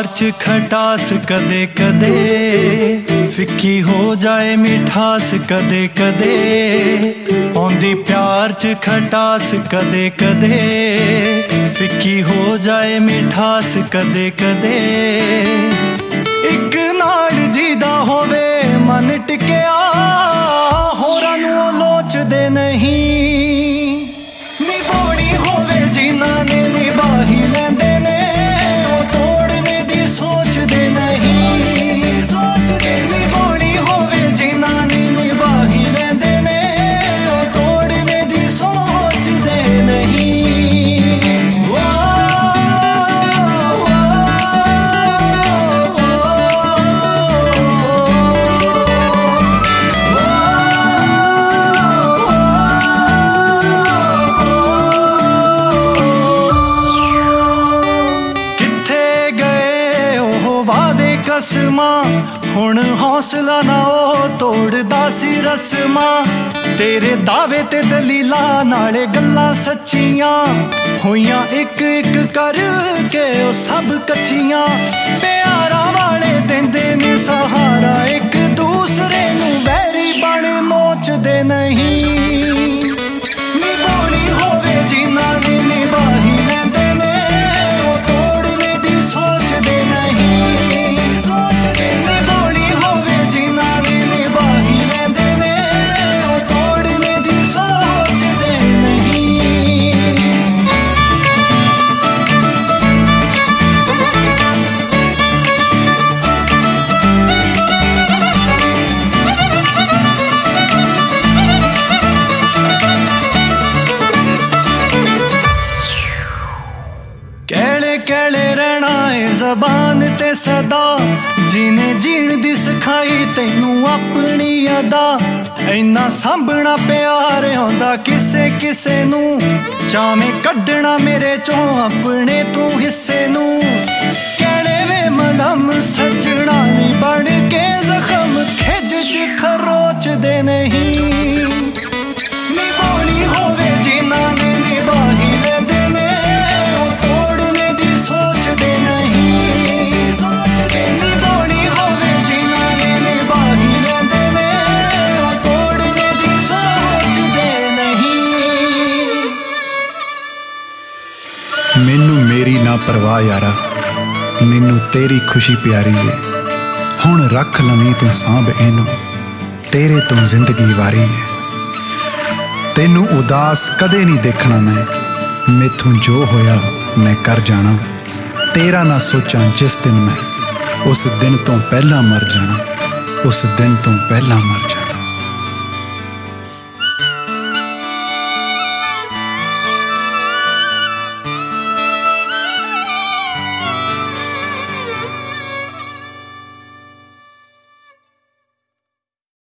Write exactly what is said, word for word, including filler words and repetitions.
प्यार च खटास कदे कदे, फिक्की हो जाए मिठास कदे कदे। आउंदी प्यार च खटास कदे कदे, फिक्की हो जाए मिठास कदे कदे। इक नाल जीदा होवे मन टिकिया, होरां नूं लोचदे नहीं। निभाउणी होवे जिन्हां ने निभाही लैंदे ने, ओह तोड़ने दी सोचदे नहीं। सोचदे निभाउणी होवे जिन्हां ने निभाही लैंदे ने, ओह तोड़ने दी सोचदे नहीं। कसमां हुण हौसला ना ओ तोड़दा सी रस्मां, तेरे दावे ते दलीलां नाले गल्लां सच्चियां होइयां इक इक करके ओ सब कच्चियां। प्यारां वाले दिंदे ने सहारा एक दूसरे नूं, वैरी बण नोचदे नहीं। निभाउणी होवे जिन्हां ने निभाही लैंदे ने, ओ तोड़ने दी सोचदे नहीं। कहले कहले रहना है जबान ते सदा, जिने जीण दी सिखाई तैनू अपनी अदा। इन्ना सांभना प्यार आंदा किसे किसे नू, चावें कड्ढना मेरे चों अपने तू हिस्से नू। कहले वे मलम सजना नी बन के जख्म खिज च खरोचदे नहीं। निभाउणी होवे जिन्हां ने निभाही लैंदे ने, ओह तोड़ने दी सोचदे नहीं। सोचदे निभाउणी होवे जिन्हां ने निभाही लैंदे ने, ओह तोड़ने दी सोचदे नहीं। मैनू मेरी ना परवाह यारा, मैनू तेरी खुशी प्यारी है। हुण रख लवीं तू सांभ इनू, तेरे तो जिंदगी वारी है। तैनू उदास कदे नहीं देखना मैं, मैथों जो होया मैं कर जाना। तेरा ना सोचां जिस दिन मैं, उस दिन तो पहला मर जाना। उस दिन तो पहला मर जाना।